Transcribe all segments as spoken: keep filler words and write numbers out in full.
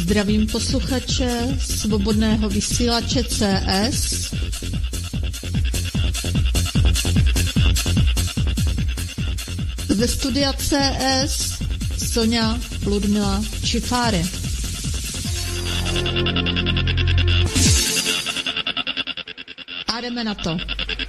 Zdravím posluchače Svobodného vysílače C S. Ze studia C S Sonja Ludmila Čifáry. A jdeme na to.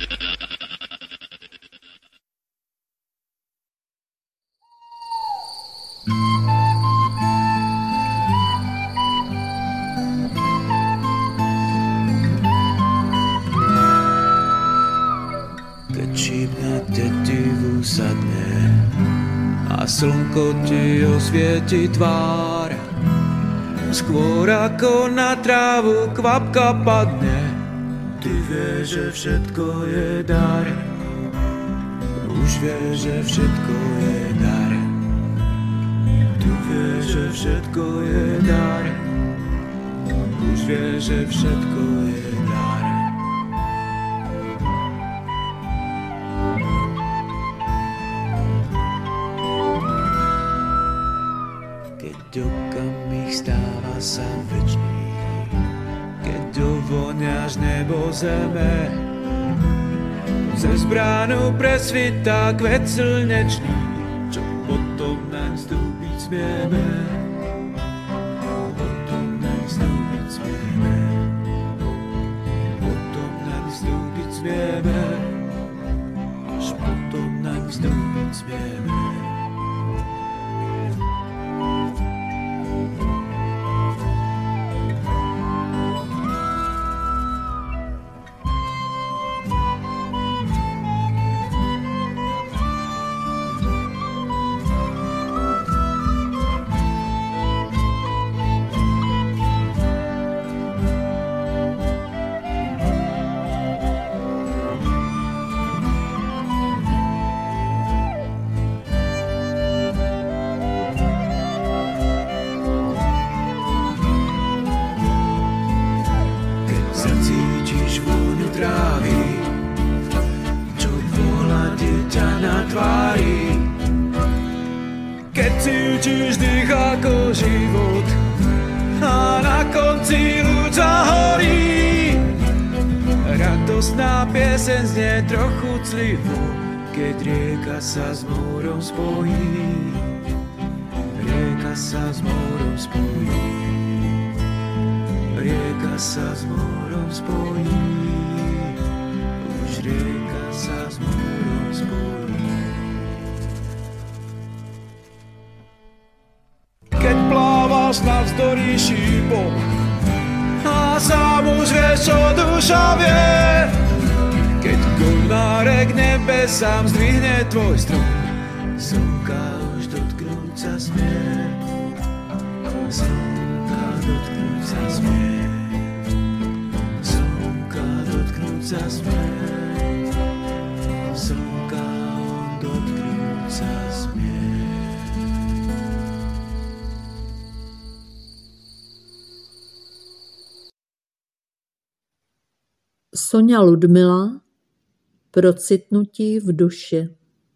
Sadne a slnko ti osvieti tvár. Skôr ako na trávu kvapka padne, ty vieš, že všetko je dar. Už vieš, že všetko je dar. Ty vieš, že všetko je dar. Už vieš, že všetko je dar. Okamih stáva sa večný, keď uvoňaš nebo zeme. Cez bránu presvitá kvet slnečný, čo potom naň vstúpiť smieme. Potom naň vstúpiť smieme. Potom naň vstúpiť smieme. Až potom naň vstúpiť smieme. Keď cítiš dých ako život a na konci ľud zahorí, radostná pieseň znie trochu clivo, keď rieka sa s múrom spojí. Rieka sa s múrom spojí. Rieka sa s múrom spojí. Už rieka sa s múrom spojí. Navzdory šípom a sám už vieš, čo duša vie. Keď gonárek nebesám zdvihne tvoj strom, slnka už dotknúť sa smie. Slnka dotknúť sa smie. Slnka dotknúť sa smie. Slnka dotknúť sa smie. Sonja Ludmila, procitnutí v duši.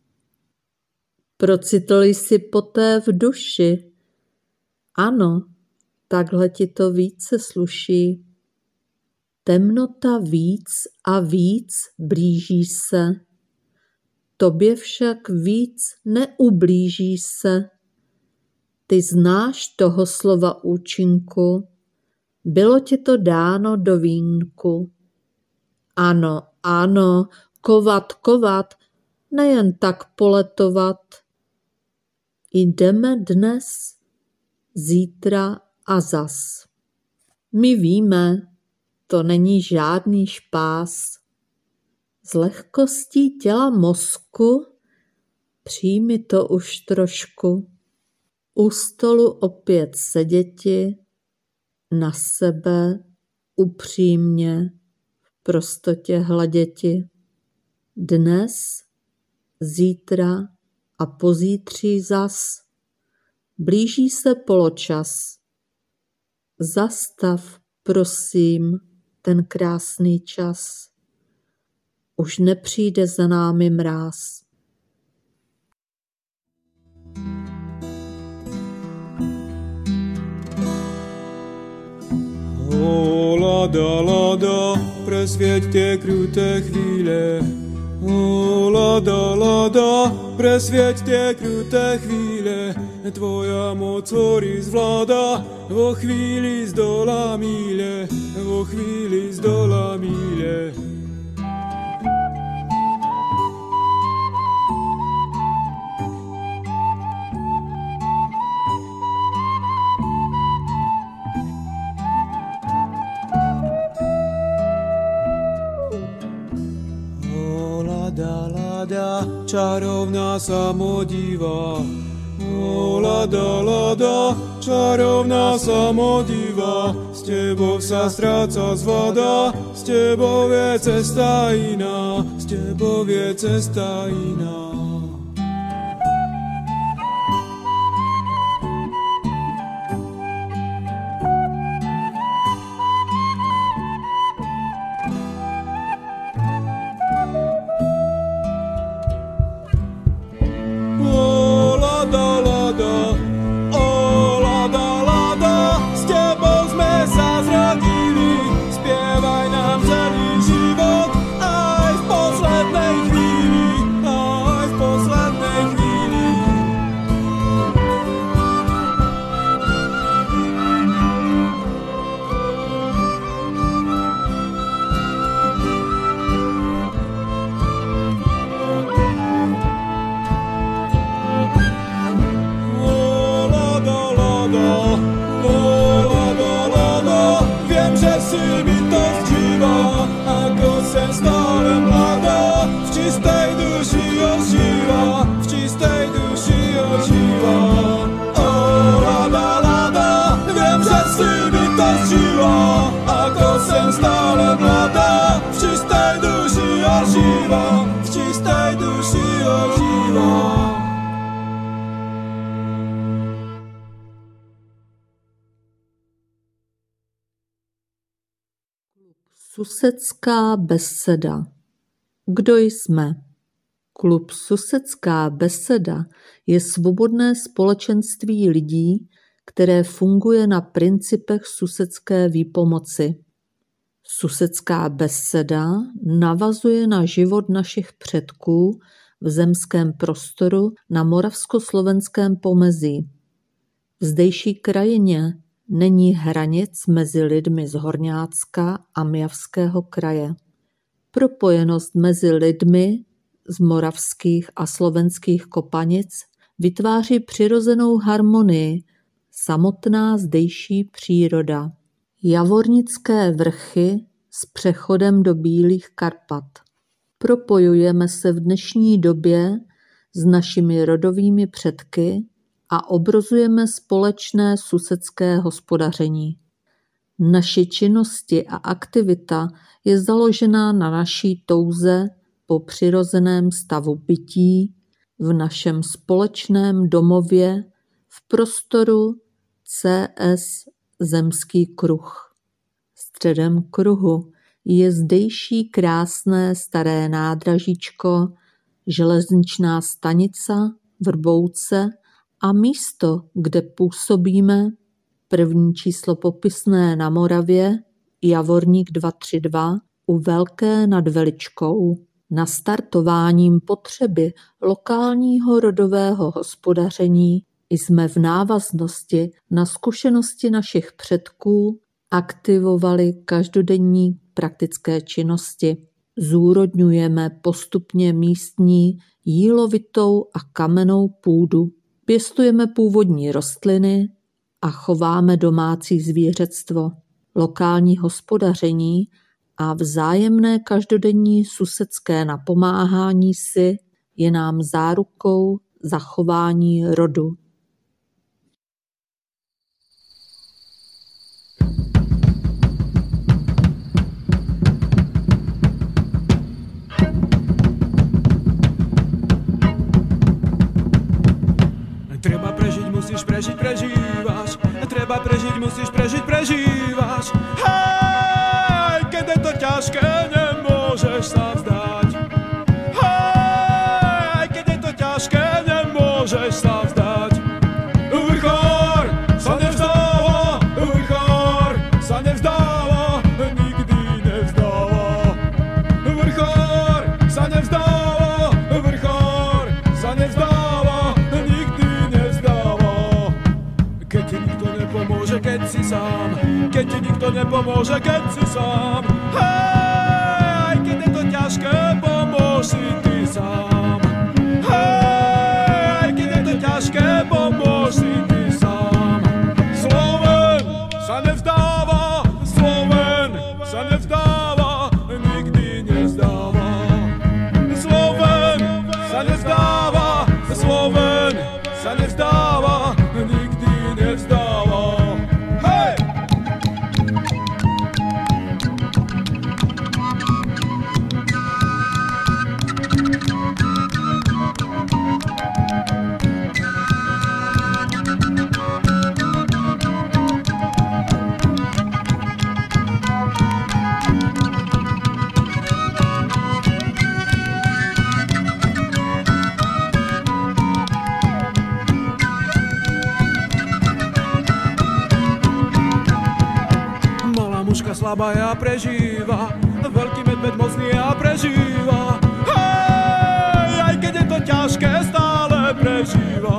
Procitl jsi poté v duši. Ano, takhle ti to více sluší. Temnota víc a víc blíží se. Tobě však víc neublíží se. Ty znáš toho slova účinku. Bylo ti to dáno do vínku. Ano, ano, kovat, kovat, nejen tak poletovat. Jdeme dnes, zítra a zas. My víme, to není žádný špás. Z lehkostí těla mozku přijmi to už trošku. U stolu opět seděti, na sebe upřímně, v prostotě hleděti. Dnes, zítra a pozítří zas. Blíží se poločas. Zastav, prosím, ten krásný čas. Už nepřijde za námi mráz. O, lada, lada, presvieť tie kruté chvíle. O, lada, lada, presvieť tie kruté chvíle. Tvoja moc hory zvláda, vo chvíli z dola míle, vo chvíli z dola míle. Čarovná samodiva, o lada, lada, čarovná samodiva, s tebou sa stráca zvada, s tebou je cesta iná, s tebou je cesta iná. Susecká beseda. Kdo jsme? Klub Susecká beseda je svobodné společenství lidí, které funguje na principech susecké výpomoci. Susecká beseda navazuje na život našich předků v zemském prostoru na moravskoslovenském pomezí. V zdejší krajině není hranic mezi lidmi z Horňácka a Myjavského kraje. Propojenost mezi lidmi z moravských a slovenských kopanic vytváří přirozenou harmonii, samotná zdejší příroda. Javornické vrchy s přechodem do Bílých Karpat. Propojujeme se v dnešní době s našimi rodovými předky a obrazujeme společné susecké hospodaření. Naše činnosti a aktivita je založená na naší touze po přirozeném stavu bytí v našem společném domově v prostoru C S Zemský kruh. Středem kruhu je zdejší krásné staré nádražíčko, železničná stanice, Vrbouce a místo, kde působíme, první číslo popisné na Moravě, Javorník dva tři dva, u Velké nad Veličkou. Nastartováním potřeby lokálního rodového hospodaření jsme v návaznosti na zkušenosti našich předků aktivovali každodenní praktické činnosti. Zúrodňujeme postupně místní jílovitou a kamennou půdu. Pěstujeme původní rostliny a chováme domácí zvířectvo. Lokální hospodaření a vzájemné každodenní susedské napomáhání si je nám zárukou zachování rodu. Treba prežiť, musíš prežiť, prežívaš. Treba prežiť, musíš prežiť, prežívaš. Hej, keď je to ťažké, nemôžeš sa vzdať. Hej, keď je to ťažké, nemôžeš sa vzdať. Vrchor sa nevzdáva, vrchor sa nevzdáva. pomôže, keď si sám. Hej, aj keď je to ťažké, pomôž si ty sám. Hej, aj keď je to ťažké, pomôž si ty sám. Sloven sa nevzdáva, Sloven sa nevzdáva, nikdy nevzdáva. Sloven sa nevzdáva, Sloven sa nevzdáva, nikdy nevzdáva. Hej! Mužka slabá a prežíva, veľký medveď mocný a prežíva. Hej, aj keď je to ťažké, stále prežíva.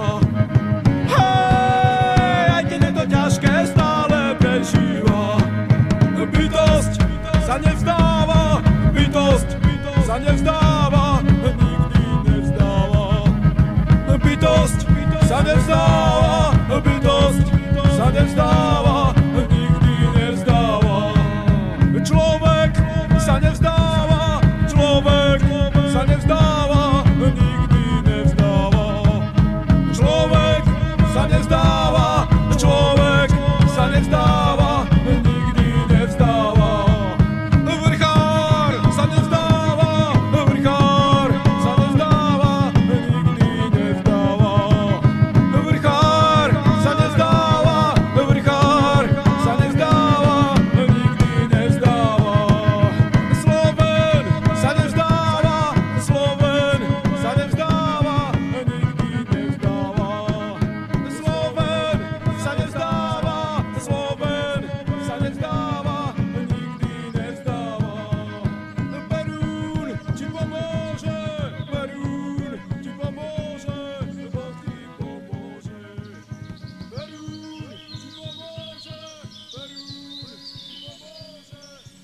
Hej, aj keď je to ťažké, stále prežíva. Bytosť sa nevzdáva, bytosť sa nevzdáva, nikdy nevzdáva. Bytosť sa nevzdáva, bytosť sa nevzdáva, nikdy nevzdáva. Človek sa nevzdáva, človek sa nevzdáva, nikdy nevzdáva. Človek sa nevzdáva, človek sa nevzdáva, nikdy nevzdáva. Vrchár sa nevzdáva, vrchár sa nevzdáva, nikdy nevzdáva. Vrchár sa nevzdáva, vrchár sa nevzdáva, nikdy nevzdáva. Sloven sa nevzdáva, Sloven sa nevzdáva, nikdy nevzdáva. Sloven sa nevzdáva, Sloven sa nevzdáva, nikdy nevzdáva. Perún ti pomôže, Perún ti pomôže, Boh ti pomôže. Perún ti pomôže, Perún ti pomôže.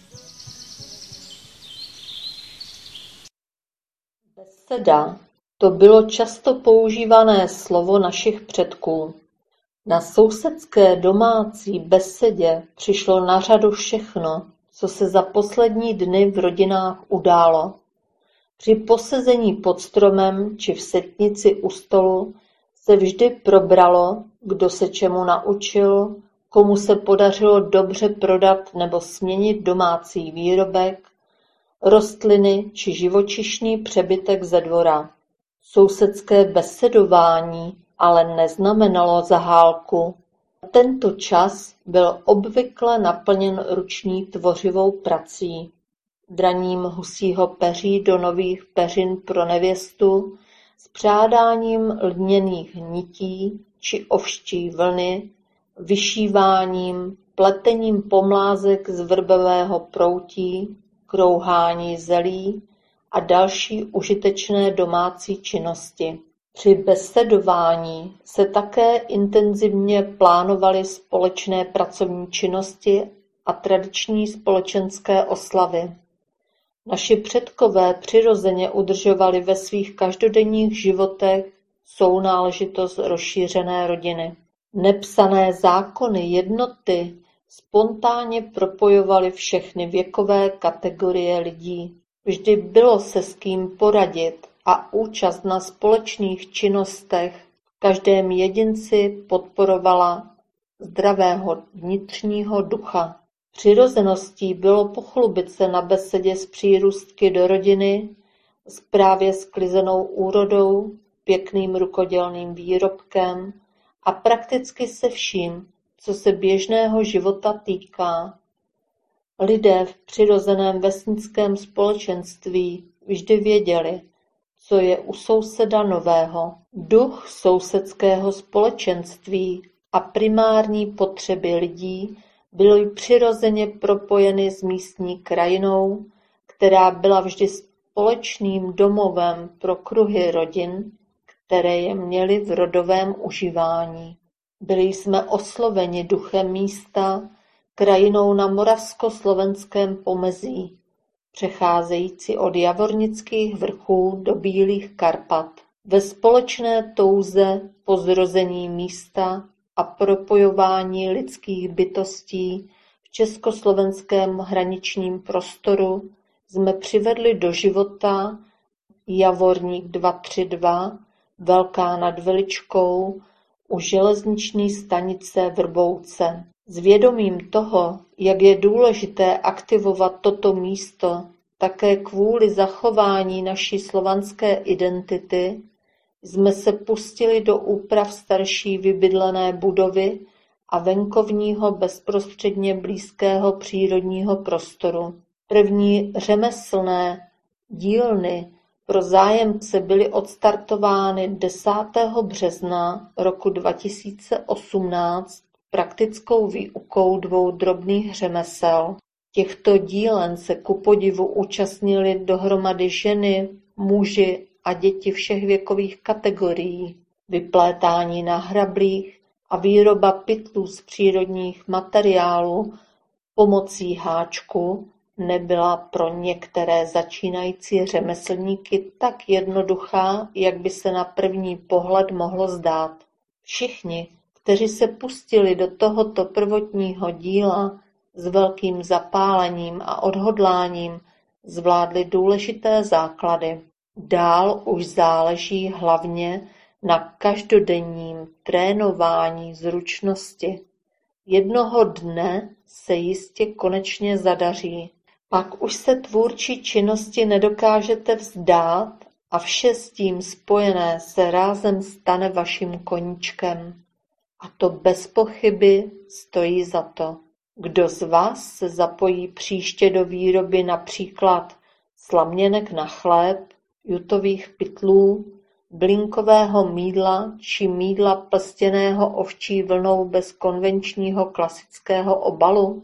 Beseda, to bylo často používané slovo našich předků. Na sousedské domácí besedě přišlo na řadu všechno, co se za poslední dny v rodinách událo. Při posezení pod stromem či v setnici u stolu se vždy probralo, kdo se čemu naučil, komu se podařilo dobře prodat nebo směnit domácí výrobek, rostliny či živočišný přebytek ze dvora. Sousedské besedování ale neznamenalo zahálku. Tento čas byl obvykle naplněn ruční tvořivou prací, draním husího peří do nových peřin pro nevěstu, spřádáním lněných nití či ovští vlny, vyšíváním, pletením pomlázek z vrbového proutí, krouhání zelí a další užitečné domácí činnosti. Při besedování se také intenzivně plánovaly společné pracovní činnosti a tradiční společenské oslavy. Naši předkové přirozeně udržovali ve svých každodenních životech sounáležitost rozšířené rodiny. Nepsané zákony jednoty spontánně propojovaly všechny věkové kategorie lidí. Vždy bylo se s kým poradit a účast na společných činnostech v každém jedinci podporovala zdravého vnitřního ducha. Přirozeností bylo pochlubit se na besedě s přírůstky do rodiny, s právě sklizenou úrodou, pěkným rukodělným výrobkem a prakticky se vším, co se běžného života týká. Lidé v přirozeném vesnickém společenství vždy věděli, co je u souseda nového. Duch sousedského společenství a primární potřeby lidí byly přirozeně propojeny s místní krajinou, která byla vždy společným domovem pro kruhy rodin, které je měly v rodovém užívání. Byli jsme osloveni duchem místa, krajinou na moravskoslovenském pomezí, přecházející od Javornických vrchů do Bílých Karpat, ve společné touze po zrození místa a propojování lidských bytostí v československém hraničním prostoru jsme přivedli do života Javorník dva tři dva, Velká nad Veličkou, u železniční stanice Vrbouce. S vědomím toho, jak je důležité aktivovat toto místo také kvůli zachování naší slovanské identity, jsme se pustili do úprav starší vybydlené budovy a venkovního bezprostředně blízkého přírodního prostoru. První řemeslné dílny pro zájemce byly odstartovány desátého března roku dva tisíce osmnáct praktickou výukou dvou drobných řemesel. Těchto dílen se kupodivu účastnili dohromady ženy, muži a děti všech věkových kategorií. Vyplétání na hrablích a výroba pytlů z přírodních materiálů pomocí háčku nebyla pro některé začínající řemeslníky tak jednoduchá, jak by se na první pohled mohlo zdát. Všichni, kteří se pustili do tohoto prvotního díla s velkým zapálením a odhodláním, zvládli důležité základy. Dál už záleží hlavně na každodenním trénování zručnosti. Jednoho dne se jistě konečně zadaří. Pak už se tvůrčí činnosti nedokážete vzdát a vše s tím spojené se rázem stane vaším koníčkem. A to bez pochyby stojí za to. Kdo z vás se zapojí příště do výroby například slaměnek na chléb, jutových pytlů, blinkového mýdla či mýdla plstěného ovčí vlnou bez konvenčního klasického obalu?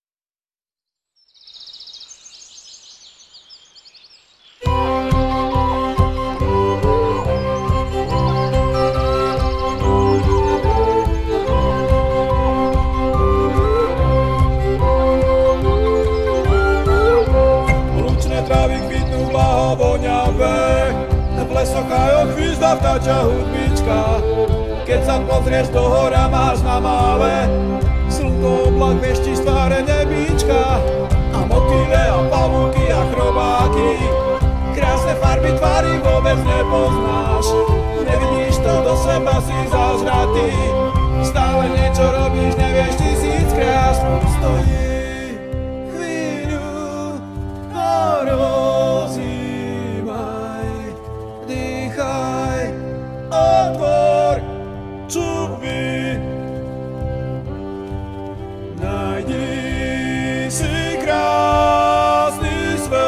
Sochajo chvízda vtáča hudbička, keď sa pozrieš do hora, máš na mále slnko, oblak, vešti, staré nebíčka a motýle a pavúky a chrobáky. Krásne farby tvary vôbec nepoznáš, nevidíš to, do seba si zažratý, stále niečo robíš, nevieš tisíckrát. Stojí chvíľu a rozjímaj, dýchaj, otvor čupy, najdi si krásny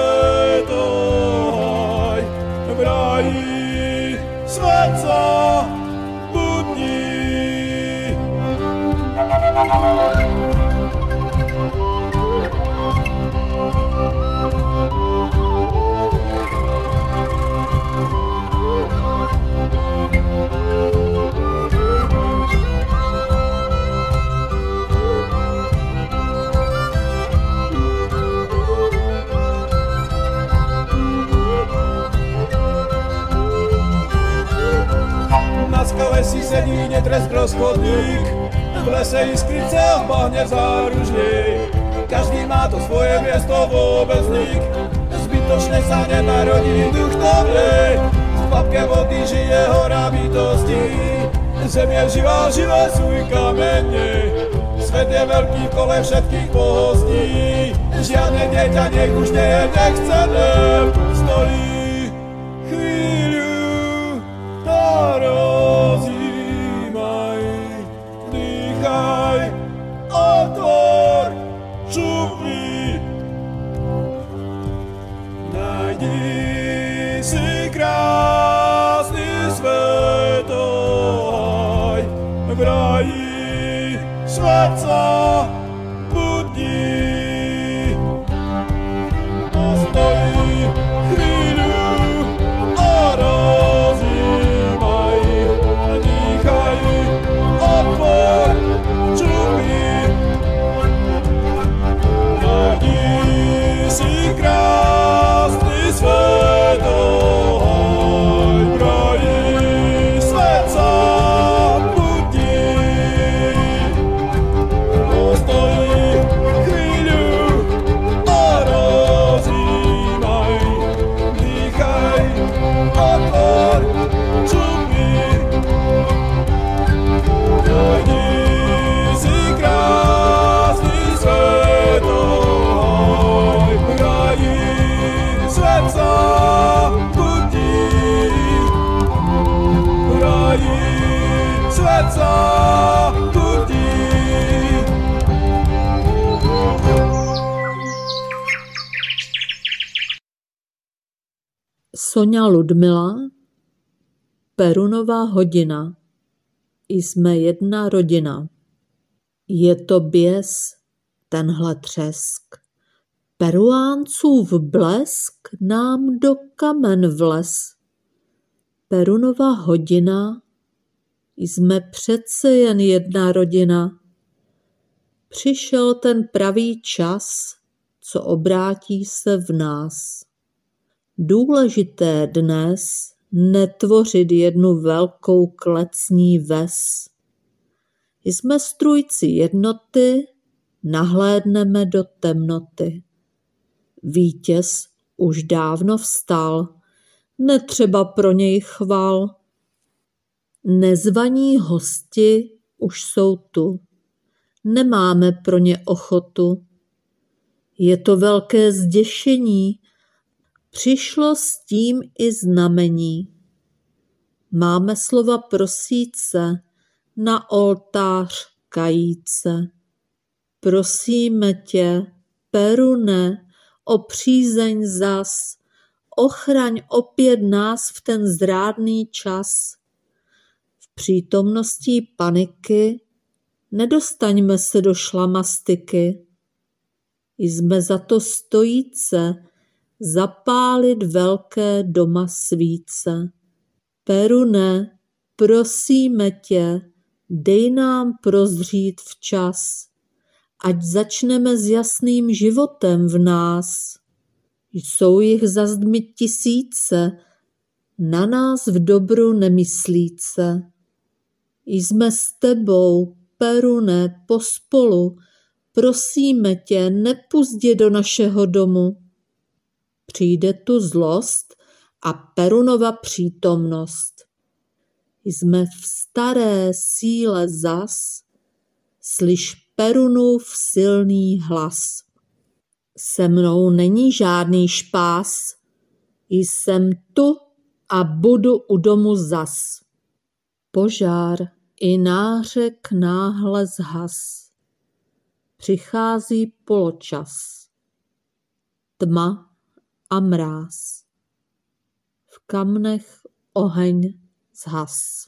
svetohaj, v raji svet sa budí. Na skale si sedí netresklo schodník, v lese iskrice a v bahne záružník. Každý má to svoje miesto, vôbec nik zbytočne sa nenarodí duch novej. V papke vody žije hora bytosti, zem je živá, živé sú i kamene. Svet je veľký v kole všetkých bohostí, žiadne dieťa nech už nie je nechcené. Stojí chvíľu a rozjímaj, dýchaj, otvor čupy, najdi si krásny svetohaj, v raji svet sa budí. Stojí chvíľu a rozjímaj, dýchaj, otvor čupy, Soňa Ludmila, Perunová hodina. Jsme jedna rodina. Je to běs, tenhle třesk. Peruáncův blesk nám do kamen vlez. Perunova hodina, jsme přece jen jedna rodina. Přišel ten pravý čas, co obrátí se v nás. Důležité dnes netvořit jednu velkou klecní ves. Jsme strůjci jednoty, nahlédneme do temnoty. Vítěz už dávno vstal, netřeba pro něj chval. Nezvaní hosti už jsou tu, nemáme pro ně ochotu. Je to velké zděšení, přišlo s tím i znamení. Máme slova prosíce, na oltář kajíce. Prosíme tě, Perune, o přízeň zas, ochraň opět nás v ten zrádný čas. V přítomnosti paniky nedostaňme se do šlamastiky. Jsme za to stojíce, zapálit velké doma svíce. Perune, prosíme tě, dej nám prozřít včas, ať začneme s jasným životem v nás. Jsou jich za zdmi tisíce, na nás v dobru nemyslíce. Jsme s tebou, Perune, pospolu, prosíme tě, nepusť je do našeho domu. Přijde tu zlost a Perunova přítomnost. Jsme v staré síle zas, slyš Perunův silný hlas. Se mnou není žádný špás, jsem tu a budu u domu zas. Požár i nářek náhle zhas. Přichází poločas. Tma a mráz. V kamnech oheň zhas.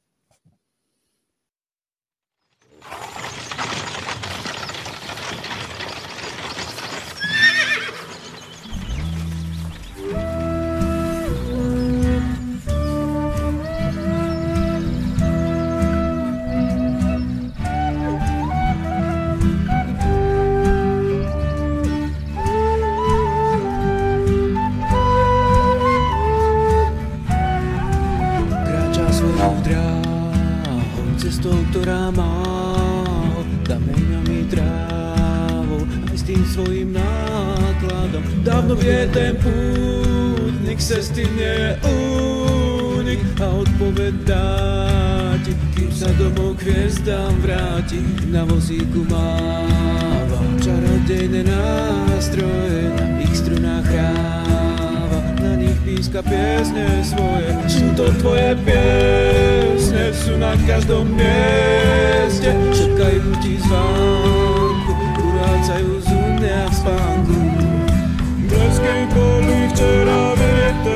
Ktorá má ho kameňami trávou aj s tým svojím nákladom. Dávno vie ten pútnik, cesty nie je únik a odpovedá ti, kým sa domov k hviezdám vráti. Na vozíku máva čarodejné nástroje, na ich strunách hráva, na nich píska piesne svoje. Sú to tvoje piesne, sú na každom mieste, čakajú ti zvánku, urácajú z únia v spánku. Blesky boli včera vyrité,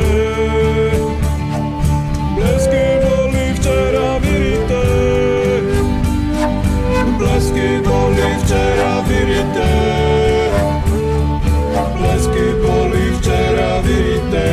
blesky boli včera vyrité, blesky boli včera vyrité, blesky boli včera vyrité.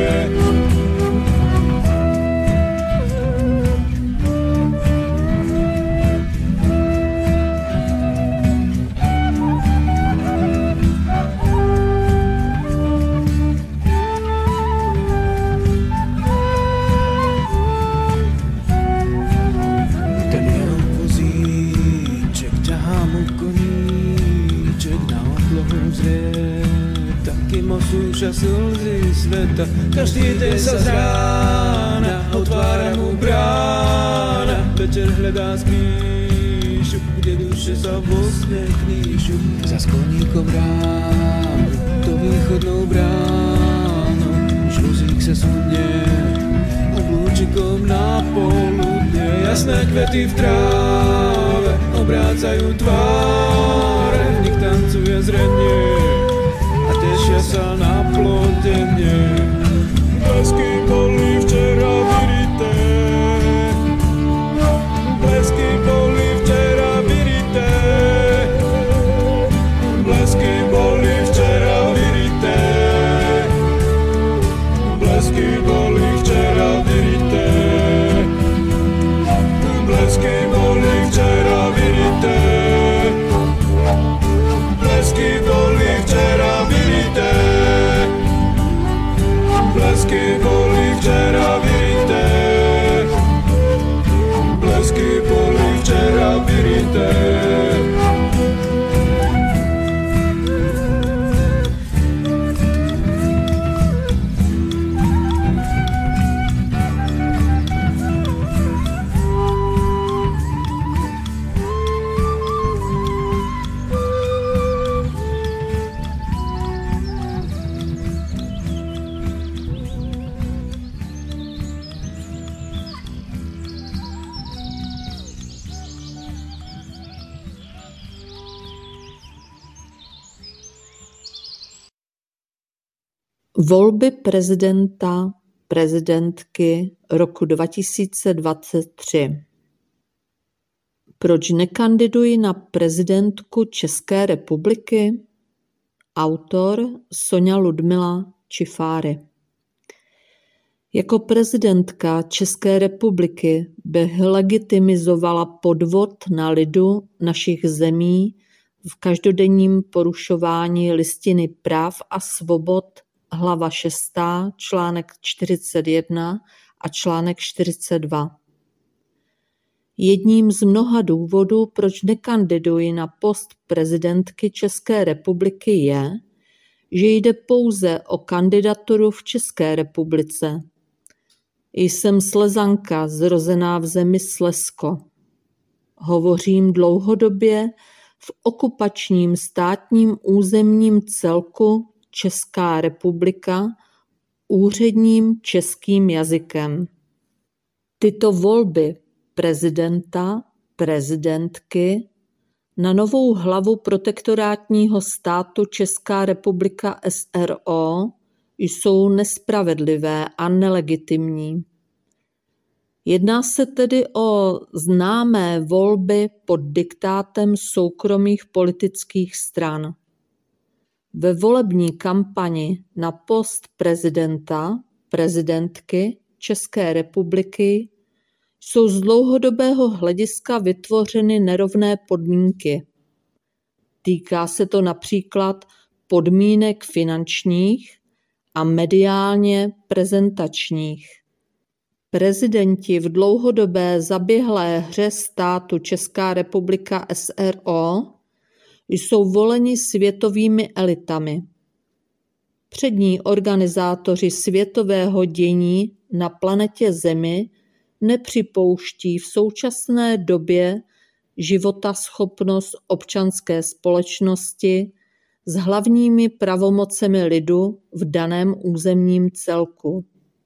Súša slzy sveta, každý deň sa z rána otvára mu brána. Večer hľadá skrýšu, kde duše sa vo sne kníšu. Za skleníkom ránu, to východnou bránou, už vozík sa sudne, oblúčikom na poludne. Jasné kvety v tráve obrácajú tváre, v nich tancuje zrenie. Tešia sa na plodenie. blesky boli včera vyrité. Blesky boli včera vyrité. Blesky boli včera vyrité. Blesky boli včera vyrité. Blesky boli včera vyrité. Volby prezidenta, prezidentky roku dva tisíce dvacet tři. Proč nekandiduji na prezidentku České republiky? Autor Soňa Ludmila Čifáry. Jako prezidentka České republiky bych legitimizovala podvod na lidu našich zemí v každodenním porušování Listiny práv a svobod, hlava šestá, článek čtyřicet jedna a článek čtyřicet dva. Jedním z mnoha důvodů, proč nekandiduji na post prezidentky České republiky, je, že jde pouze o kandidaturu v České republice. Jsem Slezanka, zrozená v zemi Slezsko. Hovořím dlouhodobě v okupačním státním územním celku Česká republika úředním českým jazykem. Tyto volby prezidenta, prezidentky na novou hlavu protektorátního státu Česká republika es er o jsou nespravedlivé a nelegitimní. Jedná se tedy o známé volby pod diktátem soukromých politických stran. Ve volební kampani na post prezidenta, prezidentky České republiky jsou z dlouhodobého hlediska vytvořeny nerovné podmínky. Týká se to například podmínek finančních a mediálně prezentačních. Prezidenti v dlouhodobé zaběhlé hře státu Česká republika es er o jsou voleni světovými elitami. Přední organizátoři světového dění na planetě Zemi nepřipouští v současné době životaschopnost občanské společnosti s hlavními pravomocemi lidu v daném územním celku.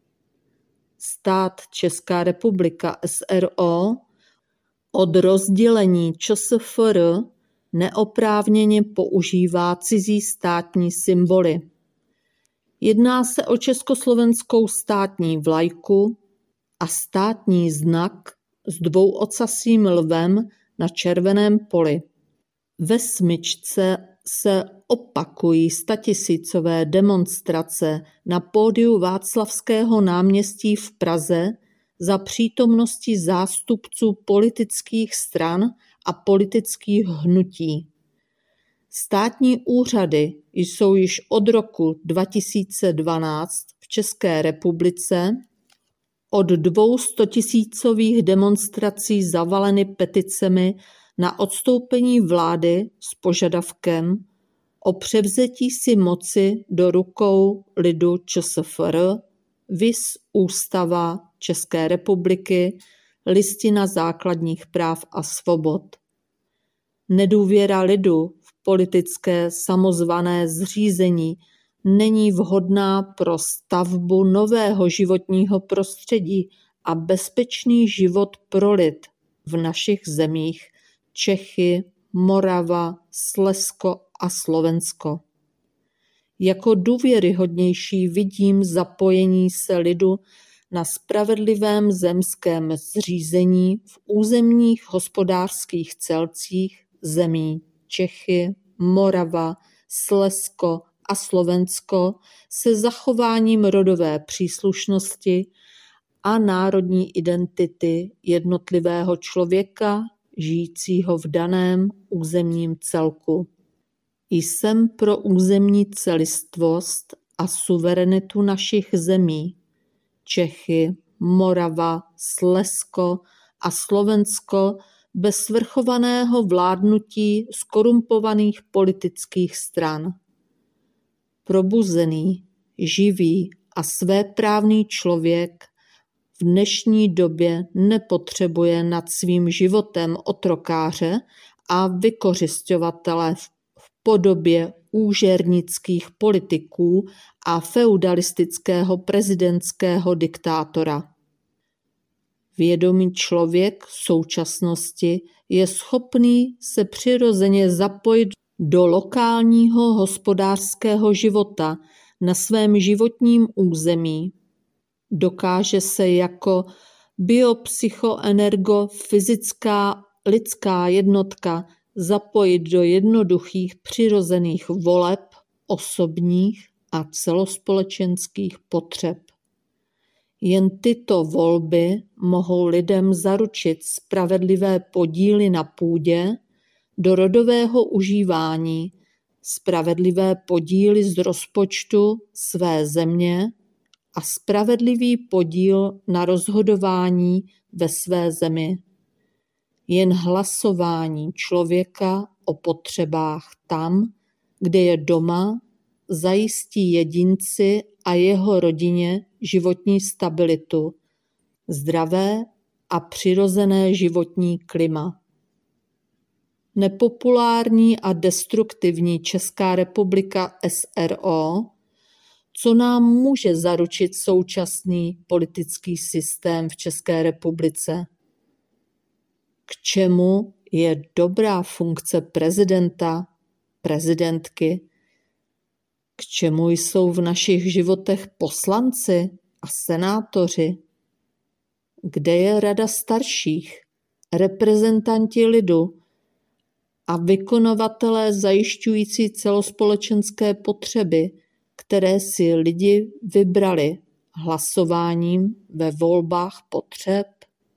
Stát Česká republika es er o od rozdělení ČSFR neoprávněně používá cizí státní symboly. Jedná se o československou státní vlajku a státní znak s dvouocasým lvem na červeném poli. Ve smyčce se opakují statisícové demonstrace na pódiu Václavského náměstí v Praze za přítomnosti zástupců politických stran a politických hnutí. Státní úřady jsou již od roku dva tisíce dvanáct v České republice od dvoustotisícových demonstrací zavaleny peticemi na odstoupení vlády s požadavkem o převzetí si moci do rukou lidu ČSFR, viz Ústava České republiky, Listina základních práv a svobod. Nedůvěra lidu v politické samozvané zřízení není vhodná pro stavbu nového životního prostředí a bezpečný život pro lid v našich zemích Čechy, Morava, Slezsko a Slovensko. Jako důvěryhodnější vidím zapojení se lidu na spravedlivém zemském zřízení v územních hospodářských celcích zemí Čechy, Morava, Slezsko, a Slovensko se zachováním rodové příslušnosti a národní identity jednotlivého člověka žijícího v daném územním celku. Jsem pro územní celistvost a suverenitu našich zemí, Čechy, Morava, Slezsko a Slovensko bez svrchovaného vládnutí zkorumpovaných politických stran. Probuzený, živý a svéprávný člověk v dnešní době nepotřebuje nad svým životem otrokáře a vykořisťovatele v podobě úžernických politiků a feudalistického prezidentského diktátora. Vědomý člověk v současnosti je schopný se přirozeně zapojit do lokálního hospodářského života na svém životním území. Dokáže se jako biopsychoenergofyzická lidská jednotka zapojit do jednoduchých přirozených voleb osobních a celospolečenských potřeb. Jen tyto volby mohou lidem zaručit spravedlivé podíly na půdě, do rodového užívání, spravedlivé podíly z rozpočtu své země a spravedlivý podíl na rozhodování ve své zemi. Jen hlasování člověka o potřebách tam, kde je doma, zajistí jedinci a jeho rodině životní stabilitu, zdravé a přirozené životní klima. Nepopulární a destruktivní Česká republika S R O, co nám může zaručit současný politický systém v České republice? K čemu je dobrá funkce prezidenta, prezidentky? K čemu jsou v našich životech poslanci a senátoři? Kde je rada starších, reprezentanti lidu a vykonavatelé zajišťující celospolečenské potřeby, které si lidi vybrali hlasováním ve volbách potřeb?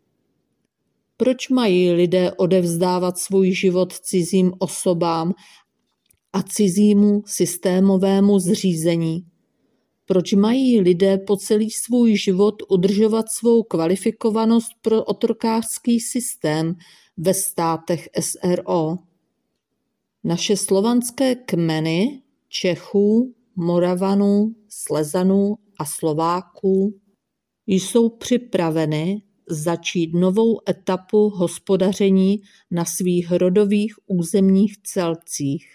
Proč mají lidé odevzdávat svůj život cizím osobám a cizímu systémovému zřízení? Proč mají lidé po celý svůj život udržovat svou kvalifikovanost pro otrokářský systém ve státech S R O? Naše slovanské kmeny Čechů, Moravanů, Slezanů a Slováků jsou připraveny začít novou etapu hospodaření na svých rodových územních celcích.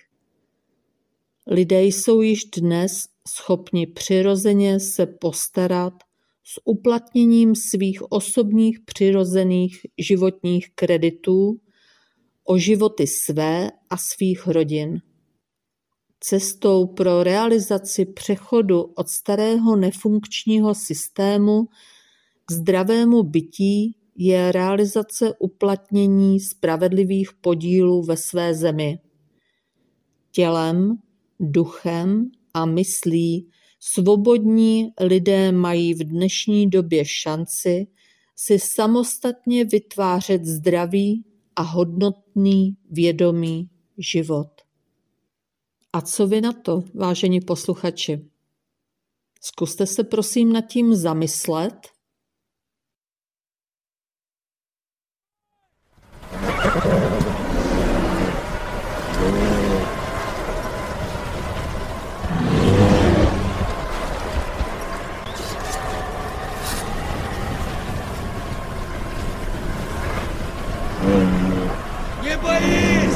Lidé jsou již dnes schopni přirozeně se postarat s uplatněním svých osobních přirozených životních kreditů o životy své a svých rodin. Cestou pro realizaci přechodu od starého nefunkčního systému k zdravému bytí je realizace uplatnění spravedlivých podílů ve své zemi. Tělem, duchem a myslí svobodní lidé mají v dnešní době šanci si samostatně vytvářet zdravý a hodnotný vědomý život. A co vy na to, vážení posluchači? Zkuste se prosím nad tím zamyslet. Не боись!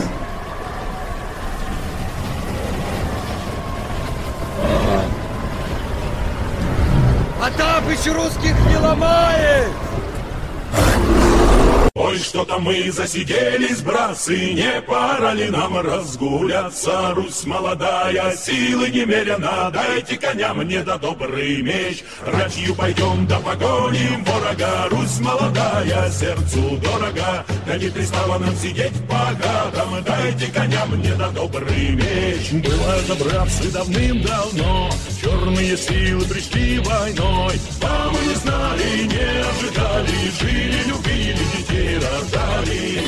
Потапыч русских не ломает! Ой, что-то мы засиделись, братцы, не пора ли нам разгуляться? Русь молодая, силы немерено, дайте коня мне да добрый меч. Ратью пойдем да погоним ворога, Русь молодая, сердцу дорога. Да не пристало нам сидеть по хатам, дайте коня мне да добрый меч. Было это, братцы, давным-давно, черные силы пришли войной. А мы не знали, не ожидали, жили, любили, детей рождали.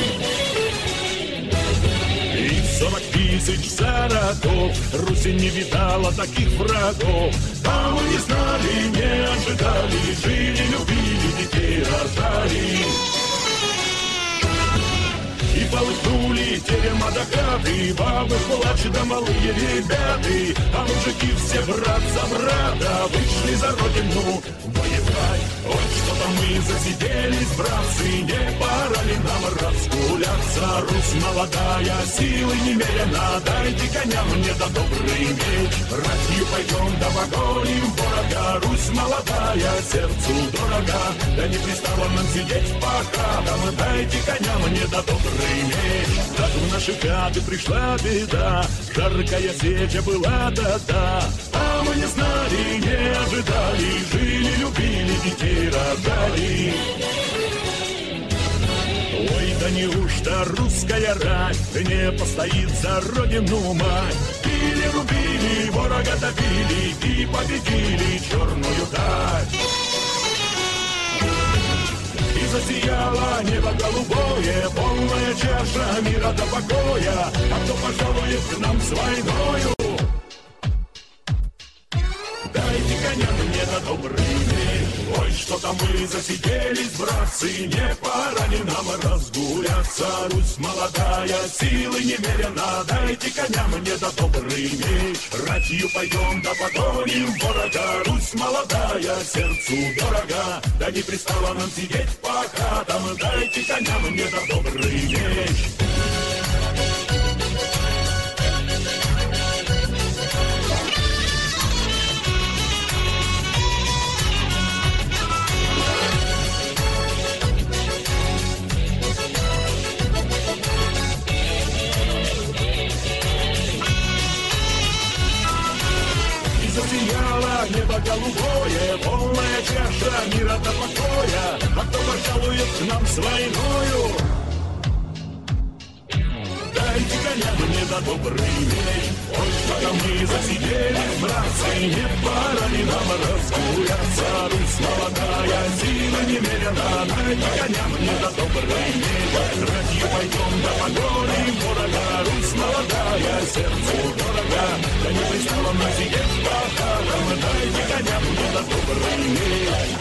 И сорок тысяч зароков Руси не видала таких врагов. А мы не знали, не ожидали, жили, любили, детей рождали. И полыхнули терема до хаты, бабы плачь да малые ребята. А мужики все брат за брата вышли за родину воевать. Ой, что-то мы засиделись, братцы, не пора ли нам разгуляться? Русь молодая, силы немерено, дайте коня мне да добрый меч. Ратью пойдем да погоним ворога, Русь молодая, сердцу дорога. Да не пристало нам сидеть по хатам, дайте коня мне да добрый меч. Так в наши хаты пришла беда, жаркая сеча была тогда. А мы не знали, не ожидали, жили, любили, детей рождали. Ой, да неужто русская рать не постоит за родину мать? Били, рубили, ворога добили и победили черную даль. И засияло небо голубое, полная чаша мира до покоя. А кто пожалует к нам с войною? Дайте коня мне да добрый меч. Ой, что-то мы засиделись, братцы, не пора ли нам разгуляться? Русь молодая, силы немерено, дайте коня мне да добрый меч. Ратью пойдем да погоним ворога, Русь молодая, сердцу дорога. Да не пристало нам сидеть по хатам, дайте коня мне да добрый меч. Засияло небо голубое, полная чаша мира до покоя. А кто пожалует к нам с войною? Дайте коня мне да добрый меч. Ой, что-то мы засиделись, братцы, не пора ли нам разгуляться? Русь молодая, сила немерена, дайте коня мне да добрый меч. Ратью пойдем да погоним ворога, Русь молодая, сердцу дорога. Да не пристало нам сидеть по хатам, дайте коня мне да добрый меч.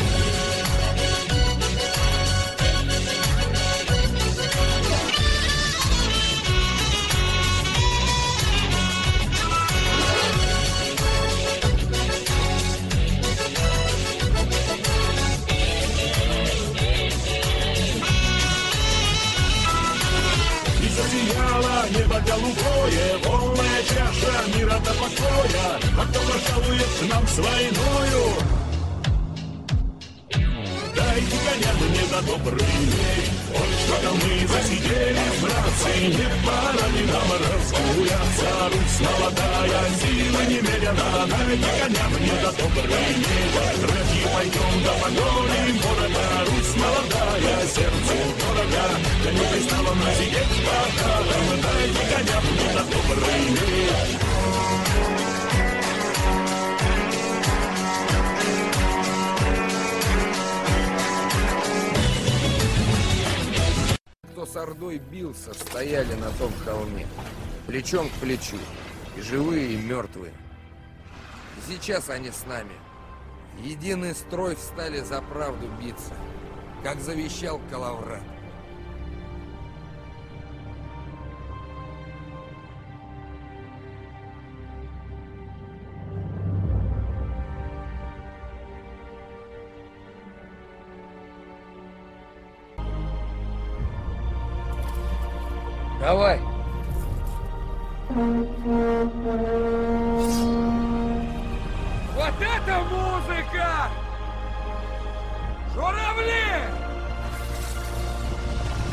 Засияло небо голубое, полная чаша мира до покоя. А кто пожалует к нам с войною? Дайте коня мне да добрый меч. Ой, что-то мы засиделись, братцы, не пора ли нам разгуляться? Русь молодая, сила немерена, дайте коня мне да добрый меч. Ратью пойдем да погоним ворога, Русь молодая, сердцу дорога. Да не пристало нам сидеть по хатам, дайте коня мне да добрый меч. Кто с Ордой бился, стояли на том холме, плечом к плечу, и живые, и мертвые. И сейчас они с нами. В единый строй встали за правду биться, как завещал Калаврат. Давай! Вот это музыка! Журавли!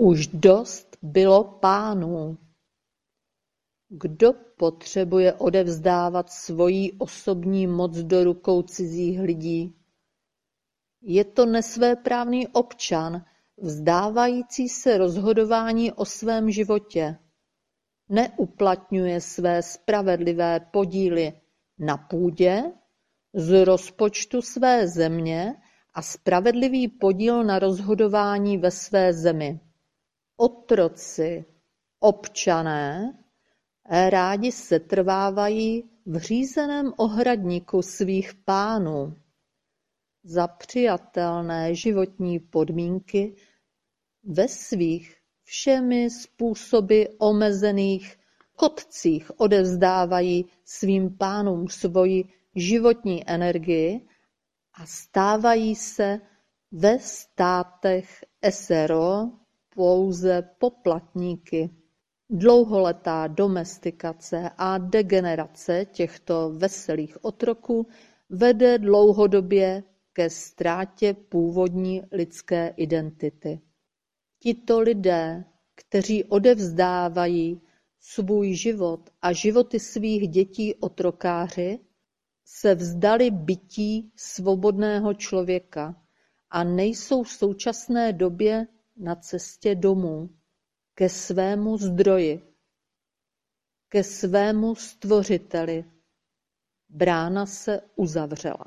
Už dost bylo pánů. Kdo potřebuje odevzdávat svoji osobní moc do rukou cizích lidí? Je to nesvéprávný občan, vzdávající se rozhodování o svém životě. Neuplatňuje své spravedlivé podíly na půdě, z rozpočtu své země a spravedlivý podíl na rozhodování ve své zemi. Otroci, občané, rádi setrvávají v řízeném ohradníku svých pánů. Za přijatelné životní podmínky ve svých všemi způsoby omezených kotcích odevzdávají svým pánům svoji životní energii a stávají se ve státech S R O pouze poplatníky. Dlouholetá domestikace a degenerace těchto veselých otroků vede dlouhodobě ke ztrátě původní lidské identity. Tito lidé, kteří odevzdávají svůj život a životy svých dětí otrokáři, se vzdali bytí svobodného člověka a nejsou v současné době na cestě domů, ke svému zdroji, ke svému stvořiteli. Brána se uzavřela.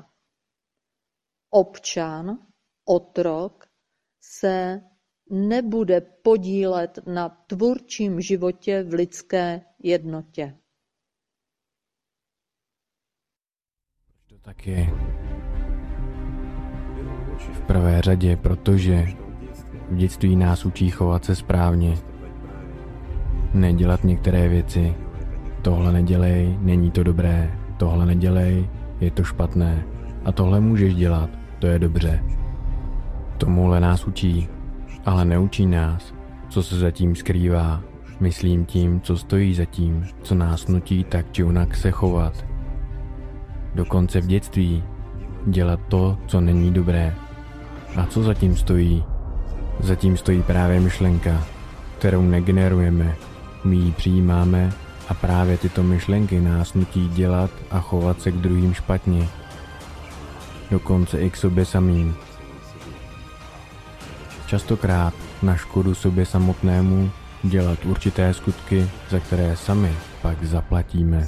Občan, otrok, se nebude podílet na tvůrčím životě v lidské jednotě. To tak je. V prvé řadě, protože v dětství nás učí chovat se správně. Nedělat některé věci. Tohle nedělej, není to dobré. Tohle nedělej, je to špatné. A tohle můžeš dělat, to je dobře. Tomuhle nás učí, ale neučí nás, co se zatím skrývá. Myslím tím, co stojí zatím, co nás nutí tak či onak se chovat. Dokonce v dětství dělat to, co není dobré. A co zatím stojí? Zatím stojí právě myšlenka, kterou negenerujeme. My ji přijímáme a právě tyto myšlenky nás nutí dělat a chovat se k druhým špatně. Dokonce i k sobě samým. Častokrát na škodu sobě samotnému dělat určité skutky, za které sami pak zaplatíme.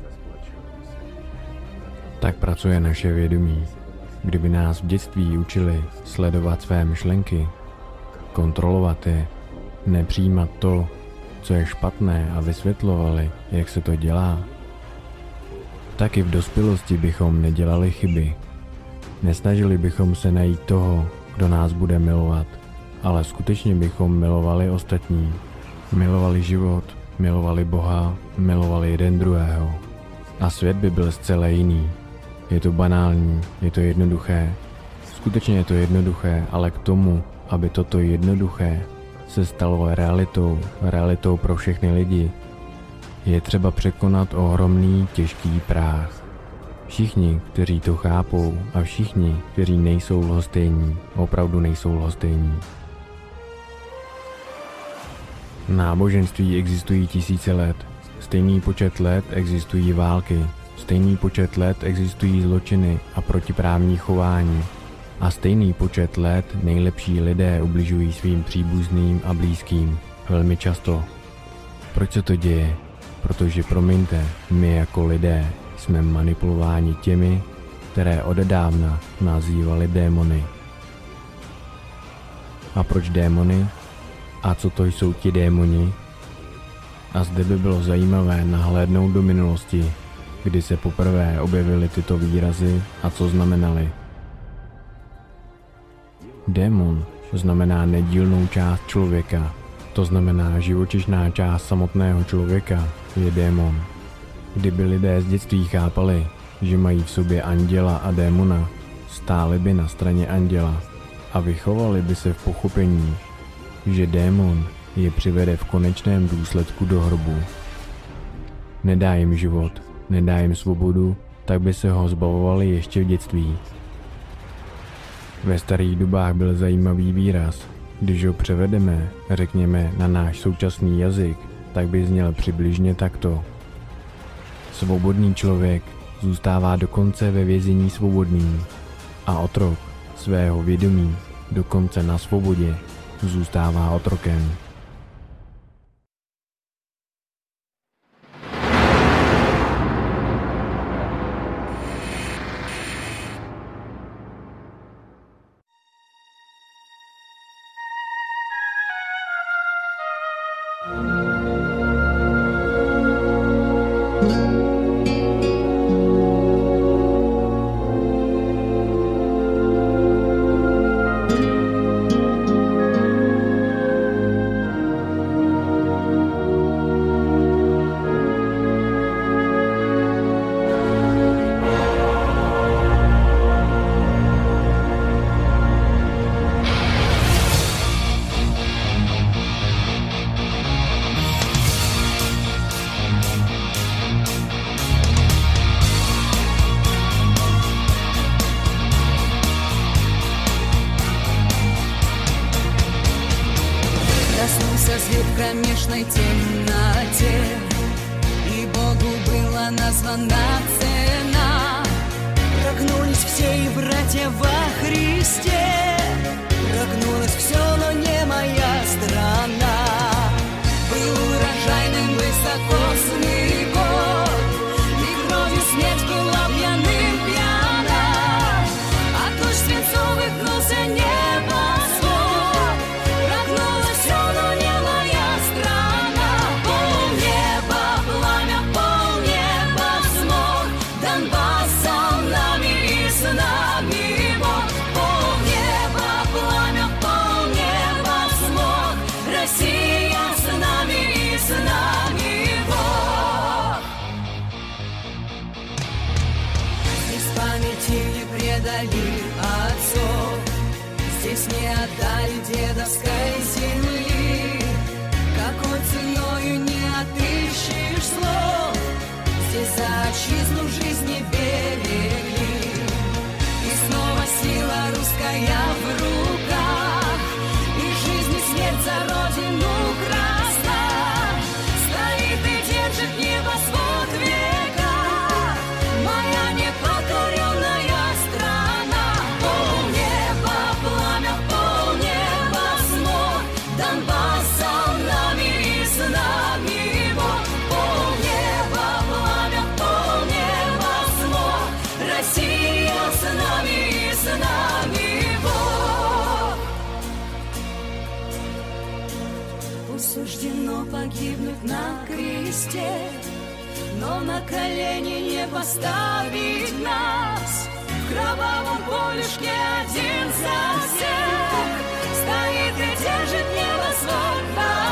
Tak pracuje naše vědomí. Kdyby nás v dětství učili sledovat své myšlenky, kontrolovat je, nepřijímat to, co je špatné a vysvětlovali, jak se to dělá, tak i v dospělosti bychom nedělali chyby. Nesnažili bychom se najít toho, kdo nás bude milovat, ale skutečně bychom milovali ostatní. Milovali život, milovali Boha, milovali jeden druhého. A svět by byl zcela jiný. Je to banální, je to jednoduché. Skutečně je to jednoduché, ale k tomu, aby toto jednoduché se stalo realitou, realitou pro všechny lidi, je třeba překonat ohromný těžký práh. Všichni, kteří to chápou, a všichni, kteří nejsou lhostejní, opravdu nejsou lhostejní. Náboženství existují tisíce let. Stejný počet let existují války. Stejný počet let existují zločiny a protiprávní chování. A stejný počet let nejlepší lidé ubližují svým příbuzným a blízkým. Velmi často. Proč se to děje? Protože, promiňte, my jako lidé jsme manipulováni těmi, které odedávna nazývali démony. A proč démony? A co to jsou ti démoni? A zde by bylo zajímavé nahlédnout do minulosti, kdy se poprvé objevily tyto výrazy a co znamenaly. Démon znamená nedílnou část člověka, to znamená živočišná část samotného člověka je démon. Kdyby lidé z dětství chápali, že mají v sobě anděla a démona, stáli by na straně anděla a vychovali by se v pochopení, že démon je přivede v konečném důsledku do hrobu. Nedá jim život, nedá jim svobodu, tak by se ho zbavovali ještě v dětství. Ve starých dobách byl zajímavý výraz Když ho převedeme, řekněme, na náš současný jazyk, tak by zněl přibližně takto. Svobodný člověk zůstává dokonce ve vězení svobodný a otrok svého vědomí dokonce na svobodě zůstává otrokem. Проснулся свет в кромешной темноте, и Богу была названа цена. Прогнулись все и братья во Христе, прогнулось все, но не моя страна. Был урожайным высокосный год, и кровью смерть была пьяным пьяна, а дождь свинцовый гнулся небосвод. Прогнулось все, но не моя страна. Полнеба пламя, полнеба смог, Донбасс со нами и с нами Бог. Полнеба пламя, полнеба смог, Россия с нами и с нами Бог. Здесь памяти не предали отцов, здесь не отдали дедовской земли, какой ценою не отыщешь слов. Здесь за отчизну жизни берегли, и снова сила русская в руках, и жизнь и смерть за родину красна. Стоит и держит небосвод века, моя непокоренная страна. Полнеба пламя, полнеба смог, Донбасс со нами и с нами Бог. Полнеба пламя, полнеба смог, Россия с нами и с нами Бог. Пусть суждено погибнуть на кресте, но на колени не поставить нас. В кровавом полюшке один за всех стоит и держит небосвод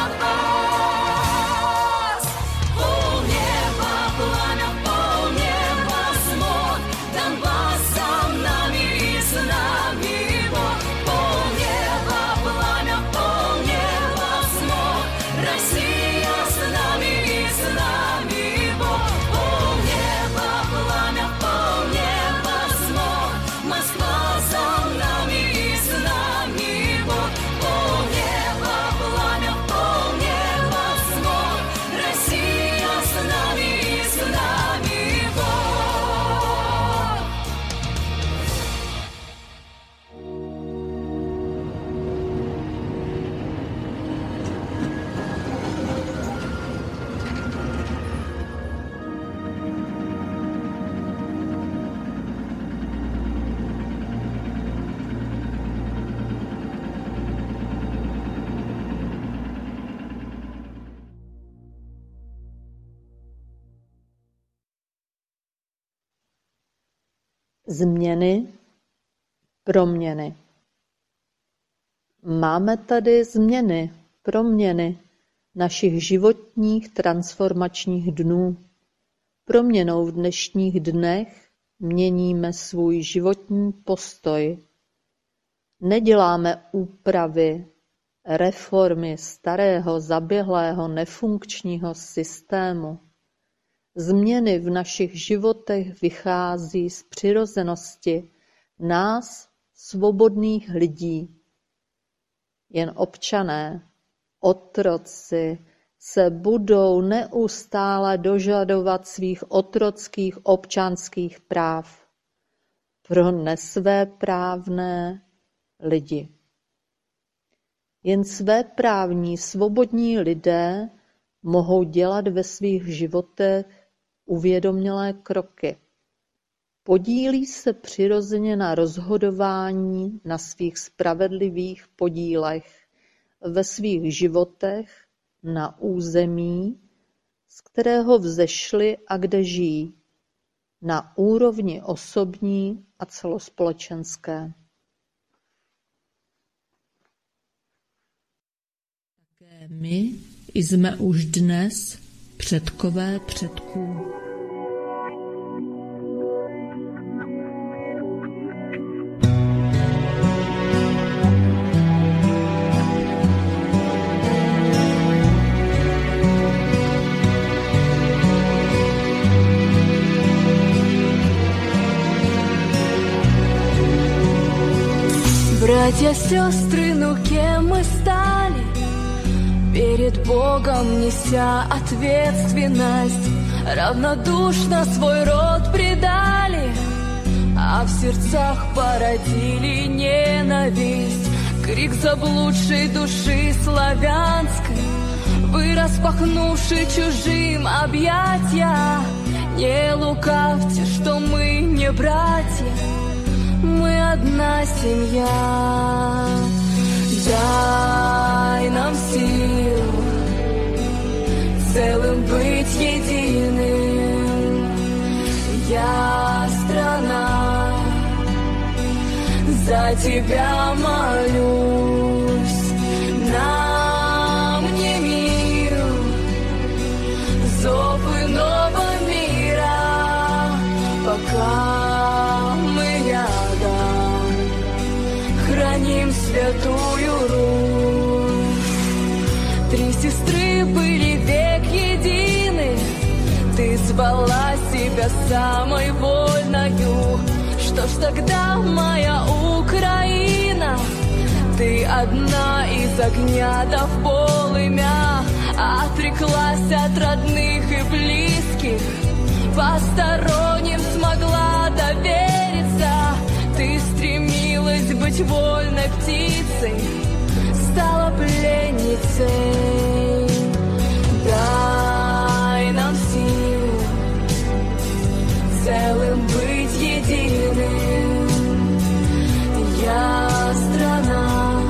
Донбасс. Полнеба пламя, полнеба смог, Донбасс со нами и с нами Бог. Полнеба пламя, полнеба смог, Россия с нами и с нами Бог. Полнеба пламя, полнеба смог, Москва со нами и с нами Бог. Полнеба пламя, полнеба смог, Россия с нами и с нами Бог. Změny, proměny. Máme tady změny, proměny našich životních transformačních dnů. Proměnou v dnešních dnech měníme svůj životní postoj. Neděláme úpravy, reformy starého, zaběhlého, nefunkčního systému. Změny v našich životech vychází z přirozenosti nás, svobodných lidí. Jen občané, otroci, se budou neustále dožadovat svých otrockých občanských práv pro nesvéprávné lidi. Jen svéprávní svobodní lidé mohou dělat ve svých životech uvědomělé kroky. Podílí se přirozeně na rozhodování na svých spravedlivých podílech ve svých životech na území, z kterého vzešli a kde žijí, na úrovni osobní a celospolečenské. Také my jsme už dnes předkové předků. Братья, сестры, ну кем мы стали? Перед Богом неся ответственность, равнодушно свой род предали, а в сердцах породили ненависть. Крик заблудшей души славянской, вы, распахнувши чужим объятья, не лукавьте, что мы не братья, мы одна семья. Дай нам сил целым быть единым. Я, страна, за тебя молюсь. Нам не мир, зов иного мира, пока мы рядом храним святую Русь. Три сестры были век едины, ты звала себя самой вольною. Что ж тогда, моя Украина, ты одна из огня да в полымя, отреклась от родных и близких, посторонним смогла довериться. Ты стремилась быть вольной птицей, стала пленницей. Дай нам сил целым быть единым. Я, страна,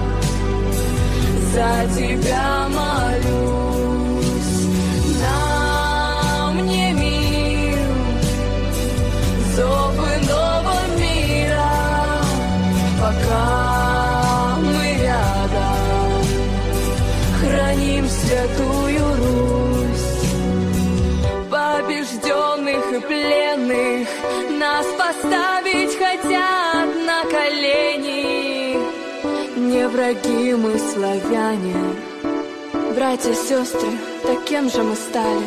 за тебя молюсь. Нам не мир, зов иного мира, пока мы рядом храним святую Русь. Побежденных и пленных нас поставить хотят на колени. Не враги мы, славяне, братья, сестры, так кем же мы стали?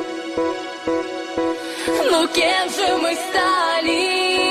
Ну кем же мы стали?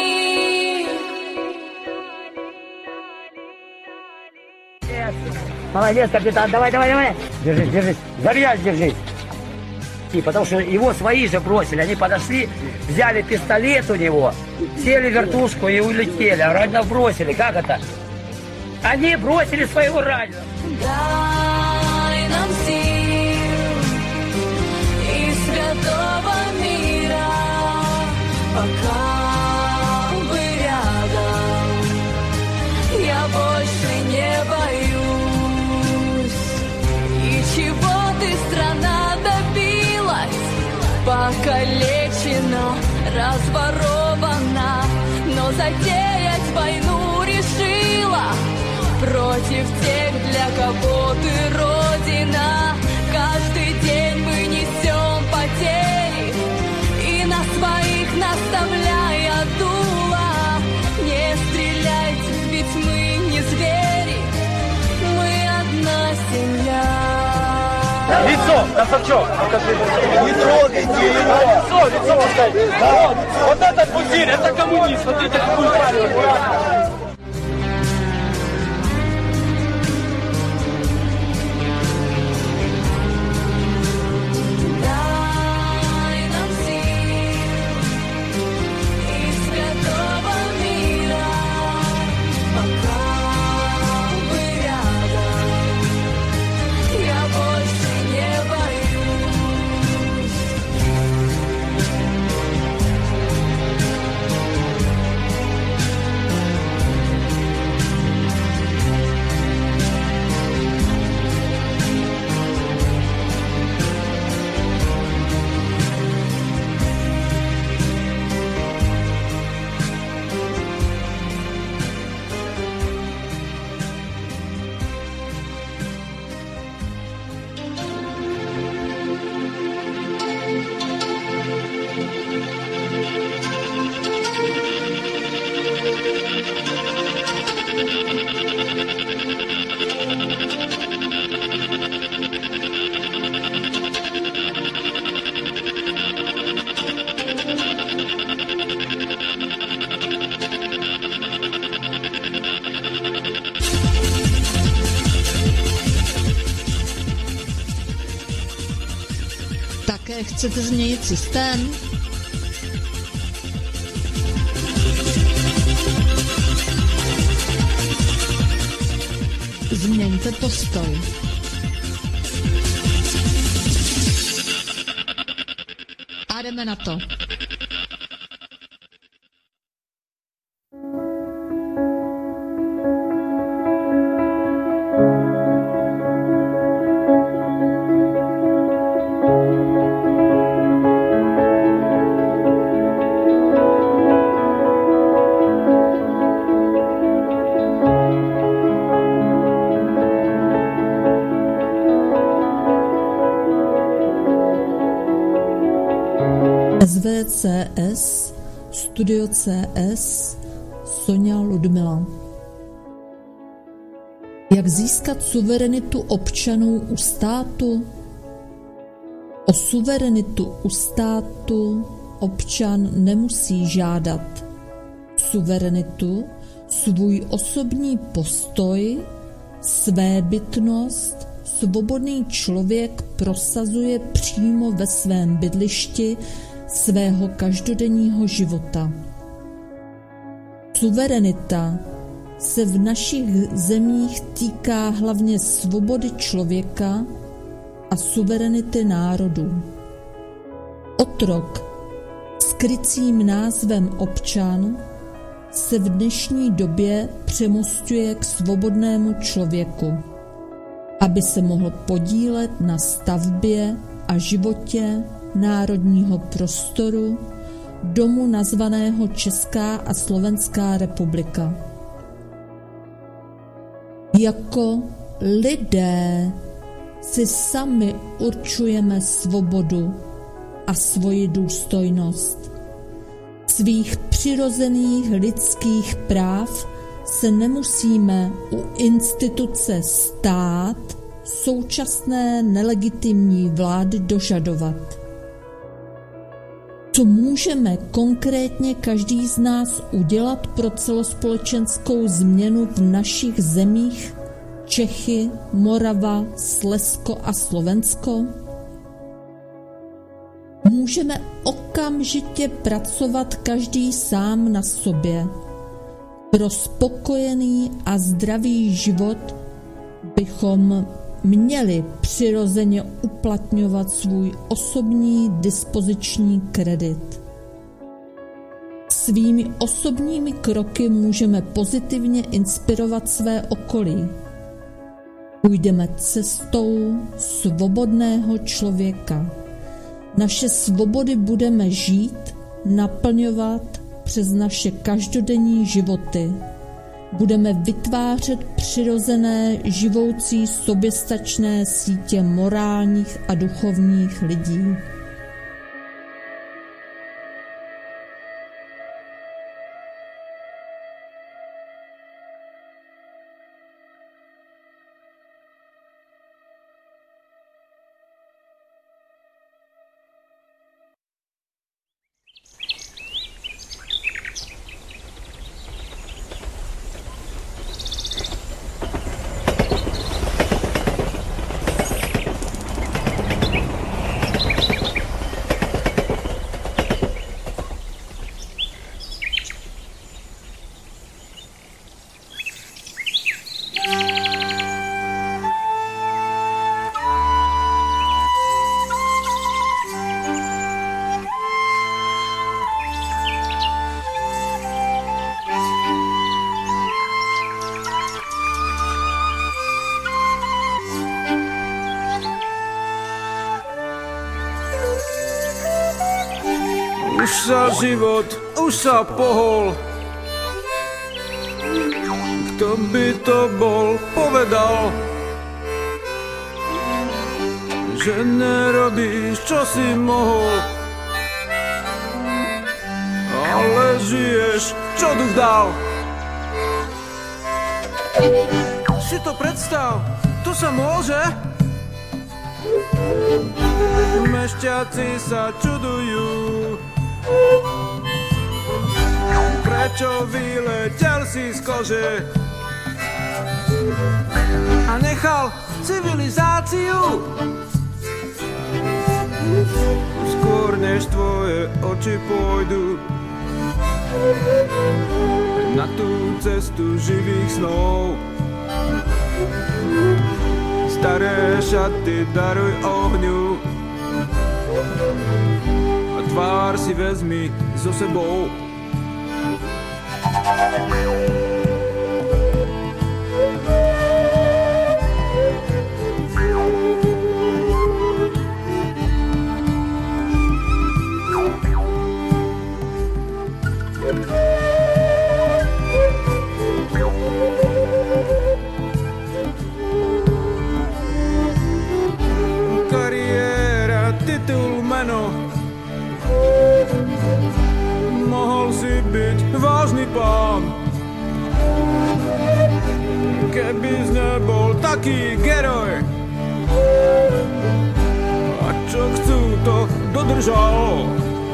Молодец, капитан, давай, давай, давай. Держись, держись, завяз, держись. И потому что его свои же бросили, они подошли, взяли пистолет у него, сели в вертушку и улетели, а раненого бросили, как это? Они бросили своего раненого. Дай нам сил и святого мира, пока мы рядом, я больше не боюсь. И чего ты, страна, добилась? Покалечена, разворована, но затеять войну решила против тех, для кого ты родина. Каждый день мы несем потери, и на своих наставляя дуло. Не стреляйте, ведь мы не звери, мы одна семья. Лицо, Красавчок, покажи лицо. Не трогайте его. Лицо, лицо поставь. Вот, вот этот пузырь, это коммунист, смотрите, какую парень. Také chcete změnit systém? Změňte postoj. A jdeme na to. S V C S, Studio C S, Sonja Ludmila. Jak získat suverenitu občanů u státu? O suverenitu u státu občan nemusí žádat. Suverenitu, svůj osobní postoj, svébytnost, svobodný člověk prosazuje přímo ve svém bydlišti svého každodenního života. Suverenita se v našich zemích týká hlavně svobody člověka a suverenity národů. Otrok s krycím názvem občan se v dnešní době přemosťuje k svobodnému člověku, aby se mohl podílet na stavbě a životě národního prostoru, domu nazvaného Česká a Slovenská republika. Jako lidé si sami určujeme svobodu a svoji důstojnost. Svých přirozených lidských práv se nemusíme u instituce stát současné nelegitimní vlády dožadovat. Co můžeme konkrétně každý z nás udělat pro celospolečenskou změnu v našich zemích Čechy, Morava, Slezsko a Slovensko? Můžeme okamžitě pracovat každý sám na sobě. Pro spokojený a zdravý život bychom měli přirozeně uplatňovat svůj osobní dispoziční kredit. Svými osobními kroky můžeme pozitivně inspirovat své okolí. Půjdeme cestou svobodného člověka. Naše svobody budeme žít, naplňovat přes naše každodenní životy. Budeme vytvářet přirozené, živoucí, soběstačné sítě morálních a duchovních lidí. Už sa život, už sa pohol. Kto by to bol povedal, že nerobíš, čo si mohol, ale žiješ, čo duch dal. Si to predstav, to sa môže? Mešťaci sa čudujú, prečo vyletel si z kože a nechal civilizáciu skôr než tvoje oči pôjdu na tú cestu živých snov. Staré šaty daruj ohňu a tvár si vezmi so sebou. Kariéra, titul, meno, mohol si byť vážny pán. Kebys nebol taký geroj, a čo chcú, to dodržal.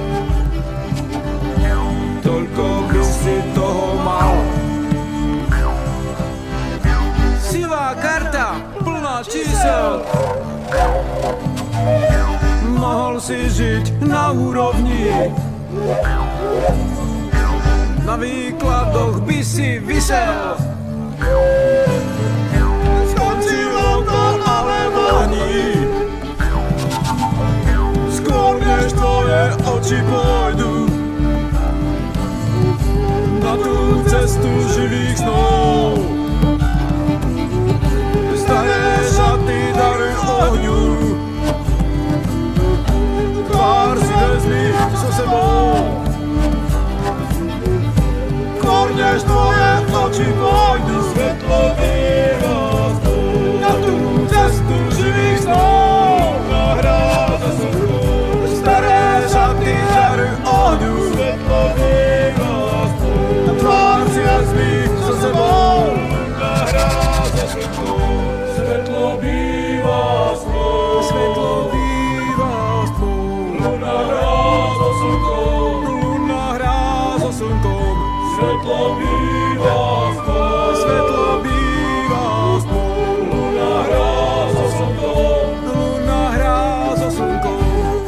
Toľko by si toho mal. Sivá karta, plná čísel, mohol si žiť na úrovni. Na výkladoch by si visel. Skončilo to ale váni, skôr než tvoje oči pôjdu na tú cestu živých snov. Staré šaty daruj ohňu, tvár si vezmi so sebou. Skôr než tvoje oči pôjdu, svetlo výrazno na tú cestu živých snov. Nahrá za slnko, staré šaty daruj ohňu, svetlo výrazno, tvár si vezmi so sebou. Nahrá za slnko, svetlo býva spolu, svetlo býva spolu. Luna hrá za slnkom, luna hrá za slnkom, svetlo býva spolu, svetlo býva spolu. Luna hrá za slnkom, luna hrá za slnkom.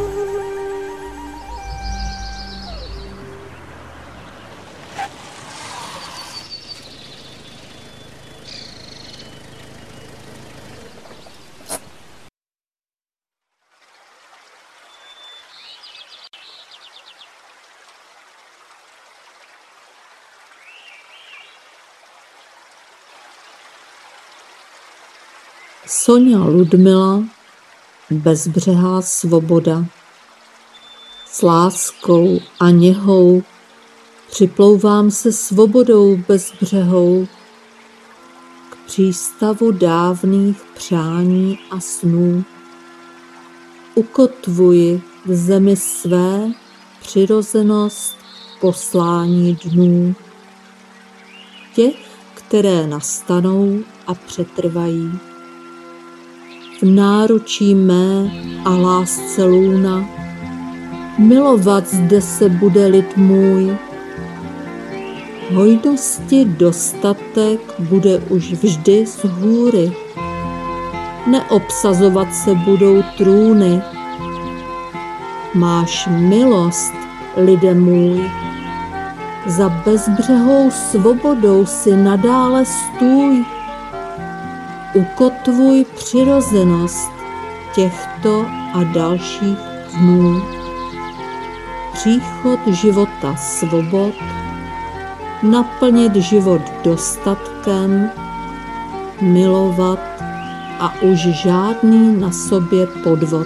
Soňa Ludmila, Bezbřehá svoboda. S láskou a něhou připlouvám se svobodou bezbřehou k přístavu dávných přání a snů. Ukotvuji v zemi své přirozenost poslání dnů, těch, které nastanou a přetrvají. V náručí mé a lásce lůna, milovat zde se bude lid můj. Hojnosti dostatek bude už vždy z hůry, neobsazovat se budou trůny. Máš milost, lide můj, za bezbřehou svobodou si nadále stůj. Ukotvuj přirozenost těchto a dalších dnů. Příchod života svobod, naplnit život dostatkem, milovat a už žádný na sobě podvod.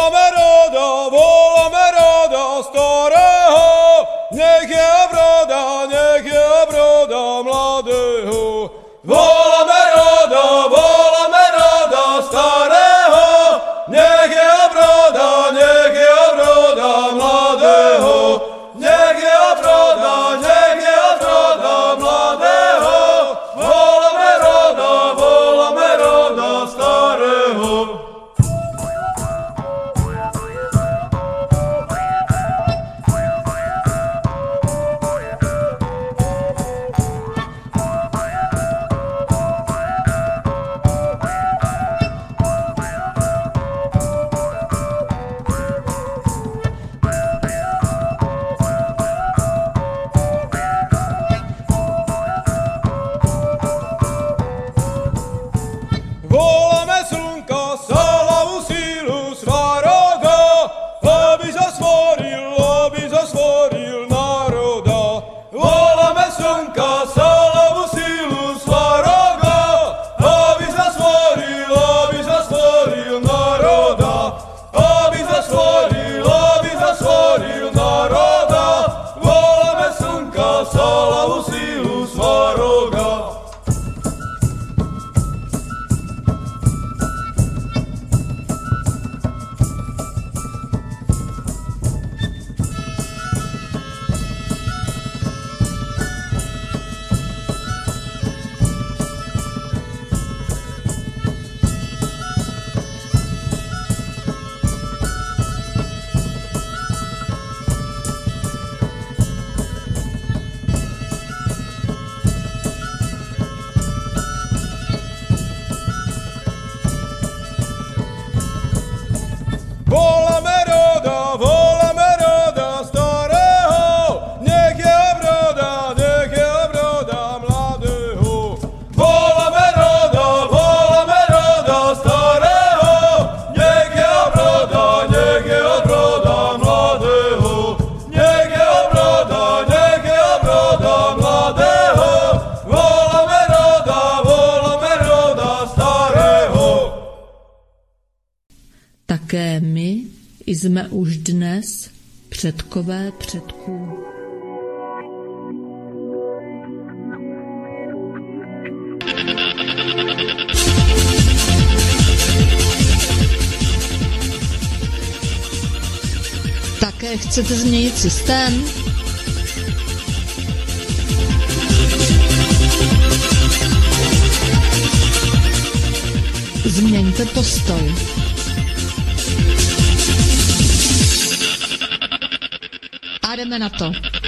Voláme roda, voláme roda starého, nech je broda, nech je broda mladého. Voláme roda, voláme roda starého, nech je broda, nech je broda mladého. Nech je broda, nech je broda mladého. Voláme roda, voláme roda starého. Voláme slnka, slavu, sílu, svaroga, aby zasvoril, aby zasvoril národa. Voláme slnka, slavu, sílu, svaroga, aby zasvoril, aby zasvoril národa. Aby zasvoril, aby zasvoril národa. Voláme slnka, slavu, sílu, svaroga. Voláme roda, voláme roda starého, nech je broda, nech je broda mladého. Voláme roda, voláme roda starého, nech je broda, nech je broda mladého. Nech je broda, nech je broda mladého. Voláme roda, voláme roda starého. Také my jsme už dnes předkové předků. Také chcete změnit systém? Změňte postoj. A jdeme na to.